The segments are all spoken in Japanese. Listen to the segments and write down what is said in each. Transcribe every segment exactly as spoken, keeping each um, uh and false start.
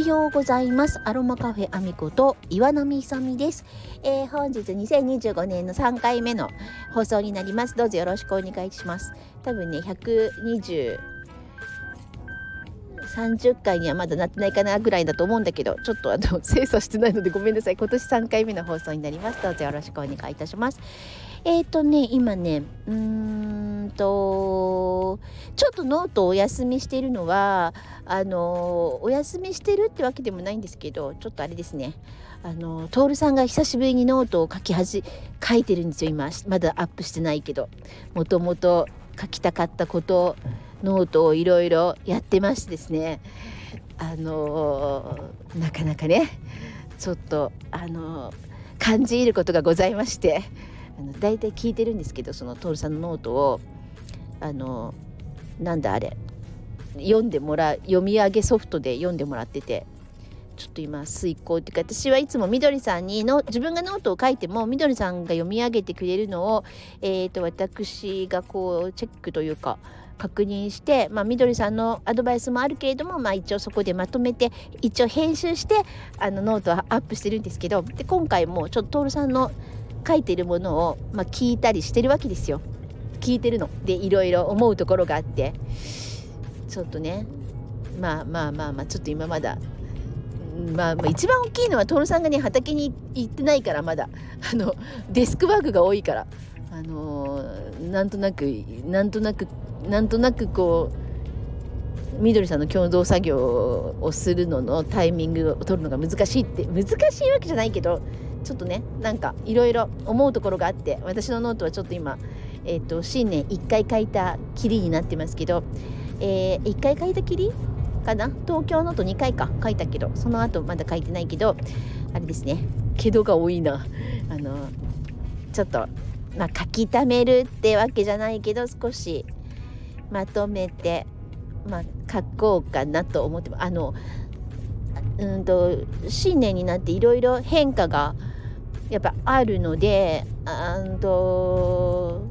ようございます。アロマカフェアミこと岩波ひさみです、えー、本日にせんにじゅうごねんのさんかいめの放送になります。どうぞよろしくお願いします。多分ねひゃくにじゅうさんじゅっかいにはまだなってないかなぐらいだと思うんだけど、ちょっとあの精査してないのでごめんなさい。今年さんかいめの放送になります。どうぞよろしくお願いいたします。えーとね今ねうーんとちょっとノートをお休みしているのはあのお休みしてるってわけでもないんですけど、ちょっとあれですね、あのトールさんが久しぶりにノートを書きはじ書いてるんですよ。今まだアップしてないけど、もともと書きたかったことノートをいろいろやってましてですね、あのなかなかねちょっとあの感じ入ることがございまして、あのだいたい聞いてるんですけど、そのトールさんのノートをあのなんだあれ読んでもらう読み上げソフトで読んでもらってて、ちょっと今遂行っていうか、私はいつもみどりさんにの自分がノートを書いてもみどりさんが読み上げてくれるのを、えー、と私がこうチェックというか確認して、まあ、みどりさんのアドバイスもあるけれども、まあ、一応そこでまとめて一応編集してあのノートをアップしてるんですけど、で今回もちょっとトールさんの書いてるものを、まあ、聞いたりしてるわけですよ。聞いてるのでいろいろ思うところがあって、ちょっとねまあまあまあまあちょっと今まだまあ、まあ一番大きいのはトールさんがね畑に行ってないから、まだあのデスクワークが多いから、あのー、なんとなくなんとなくなんとなくこうみどりさんの共同作業をするののタイミングを取るのが難しいって難しいわけじゃないけど、ちょっとねなんかいろいろ思うところがあって、私のノートはちょっと今、えー、と新年いっかい書いたきりになってますけど、えー、いっかい書いたきりかな、東京ノートにかいか書いたけど、その後まだ書いてないけど、あれですね、けどが多いな。あのちょっと、まあ、書き溜めるってわけじゃないけど少しまとめて、まあ、書こうかなと思ってます。あのうんと新年になっていろいろ変化がやっぱあるので、あんと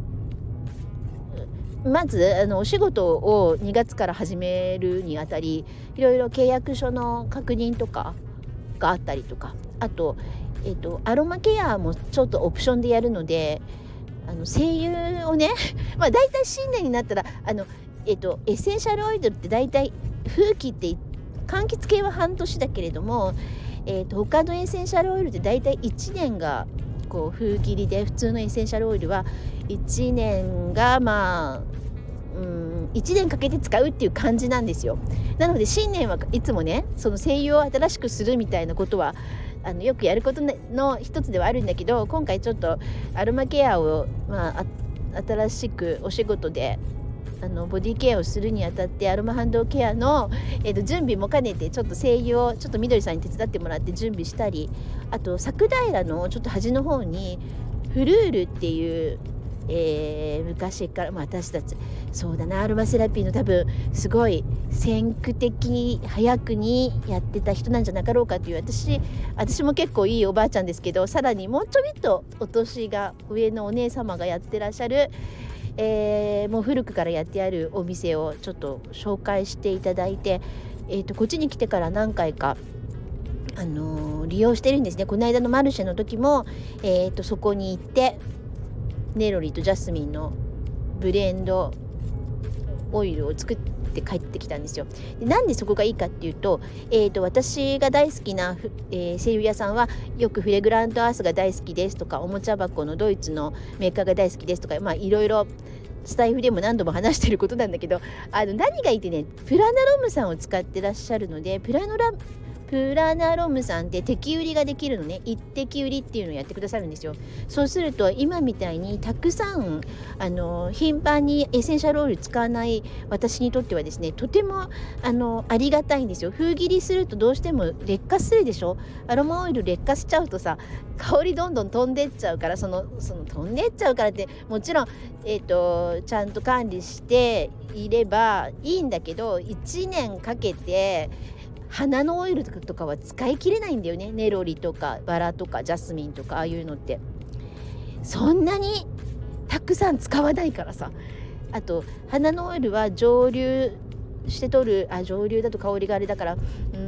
まずあのお仕事をにがつから始めるにあたり、いろいろ契約書の確認とかがあったりとか、あと、えっと、アロマケアもちょっとオプションでやるので、あの精油をねまあだいたい新年になったらあの、えっと、エッセンシャルオイルってだいたい風紀って柑橘系は半年だけれども、えっと、他のエッセンシャルオイルってだいたいいちねんがこう風切りで、普通のエッセンシャルオイルはいちねんがまあうんいちねんかけて使うっていう感じなんですよ。なので新年はいつもねその精油を新しくするみたいなことはあのよくやることの一つではあるんだけど、今回ちょっとアロマケアを、まあ、あ新しくお仕事であのボディケアをするにあたって、アロマハンドケアの、えー、と準備も兼ねてちょっと精油をちょっとみどりさんに手伝ってもらって準備したり、あと桜平のちょっと端の方にフルールっていう、えー、昔から、まあ、私たちそうだなアロマセラピーの多分すごい先駆的に早くにやってた人なんじゃなかろうかという、私私も結構いいおばあちゃんですけど、さらにもうちょびっとお年が上のお姉様がやってらっしゃる、えー、もう古くからやってあるお店をちょっと紹介していただいて、えーと、こっちに来てから何回かあのー、利用してるんですね。この間のマルシェの時も、えーと、そこに行ってネロリとジャスミンのブレンドオイルを作って帰ってきたんですよ。でなんでそこがいいかっていうと、えーと、私が大好きな、えー、精油屋さんはよくフレグラントアースが大好きですとか、おもちゃ箱のドイツのメーカーが大好きですとか、まあいろいろスタイフでも何度も話してることなんだけど、あの何がいいってね、プラナロムさんを使ってらっしゃるので、プラノラプラナロムさんって滴売りができるのね。一滴売りっていうのをやってくださるんですよ。そうすると今みたいにたくさんあの頻繁にエッセンシャルオイル使わない私にとってはですね、とてもあのありがたいんですよ。風切りするとどうしても劣化するでしょ。アロマオイル劣化しちゃうとさ、香りどんどん飛んでっちゃうから、そのその飛んでっちゃうからってもちろん、えーと、ちゃんと管理していればいいんだけど、いちねんかけて花のオイルとかは使い切れないんだよね。ネロリとかバラとかジャスミンとかああいうのってそんなにたくさん使わないからさ。あと花のオイルは蒸留して取る、あ蒸留だと香りがあれだから、うーん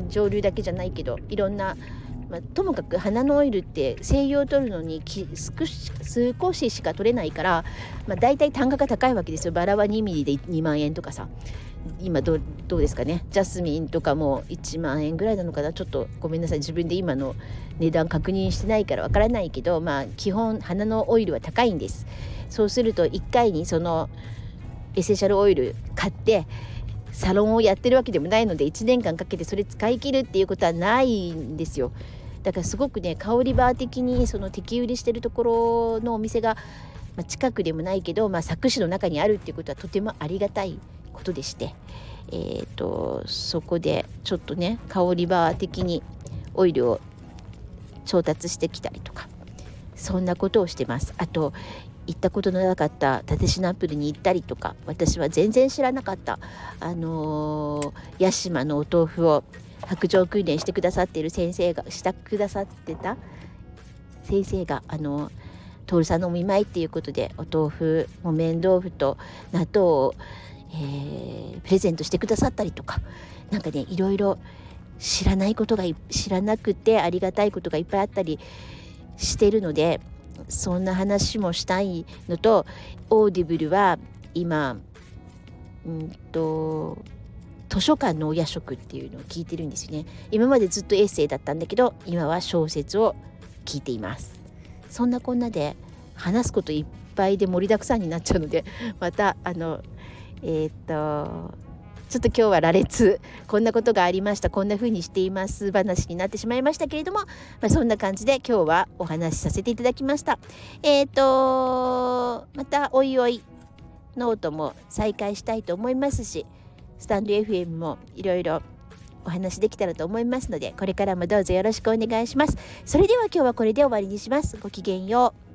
蒸留だけじゃないけどいろんな、まあ、ともかく花のオイルって精油を取るのにき少し少ししか取れないから、まあ、だいたい単価が高いわけですよ。バラはにミリでにまんえんとかさ、今ど う, どうですかね。ジャスミンとかもいちまんえんぐらいなのかな。ちょっとごめんなさい、自分で今の値段確認してないからわからないけど、まあ基本花のオイルは高いんです。そうするといっかいにそのエッセンシャルオイル買ってサロンをやってるわけでもないので、いちねんかんかけてそれ使い切るっていうことはないんですよ。だからすごくね、香りバー的にその摘売りしてるところのお店が、まあ、近くでもないけど、まあ、佐久市の中にあるっていうことはとてもありがたいことでして、えーと、そこでちょっとね香りバー的にオイルを調達してきたりとか、そんなことをしてます。あと行ったことのなかった蓼科アップルに行ったりとか、私は全然知らなかったあのー、屋島のお豆腐を白状訓練してくださっている先生がしてくださってた先生があの徹さんのお見舞いっていうことでお豆腐木綿豆腐と納豆を、えー、プレゼントしてくださったりとか、なんかねいろいろ知らないことが知らなくてありがたいことがいっぱいあったりしているので、そんな話もしたいのと、オーディブルは今うんと図書館のお夜食っていうのを聞いてるんですよね。今までずっとエッセイだったんだけど、今は小説を聞いています。そんなこんなで話すこといっぱいで盛りだくさんになっちゃうので、またあのえー、っとちょっと今日は羅列、こんなことがありました、こんな風にしています話になってしまいましたけれども、まあ、そんな感じで今日はお話しさせていただきました。えー、っとまたおいおいノートも再開したいと思いますし、スタンド エフエム もいろいろお話できたらと思いますので、これからもどうぞよろしくお願いします。それでは今日はこれで終わりにします。ごきげんよう。